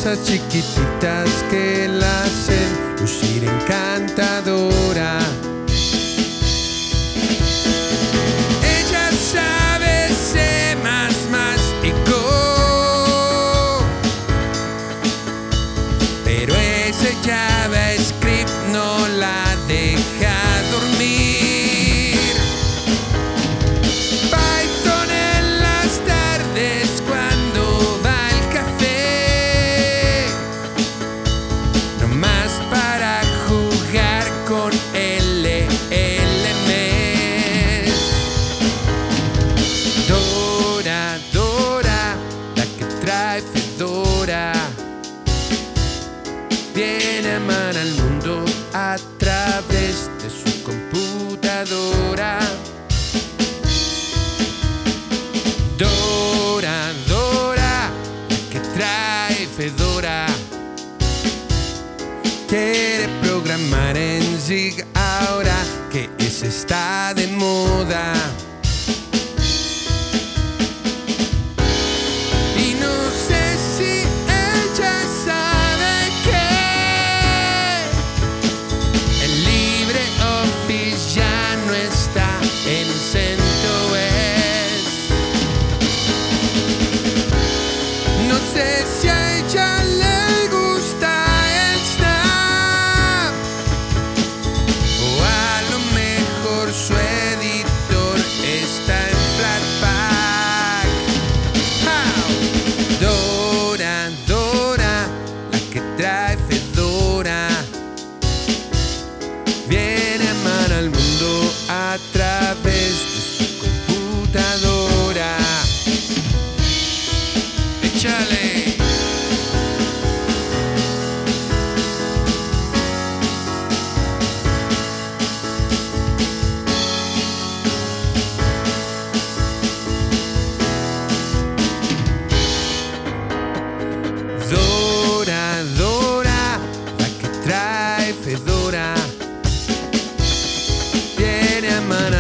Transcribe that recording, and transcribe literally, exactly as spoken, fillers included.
cosas chiquititas que la hacen lucir encantadora. Ella sabe C más más y Go, pero ese JavaScript no la deja dormir. Python en las tardes cuando va al café, nomás para jugar con L L Ms. Dora, Dora, la que trae Fedora, viene a amar al mundo a través de su computadora. Dora, Dora, la que trae Fedora, quiere programar en Zig ahora que ese está de moda. Y no sé si ella sabe que el LibreOffice ya no está en CentOS. No sé si a ella le gusta el Snap, o a lo mejor su editor está en Flatpak. ¡Au! Dora, Dora, la que trae Fedora, viene a amar al mundo a través de su computadora. ¡Échale! Dora, Dora, la que trae Fedora, viene a amar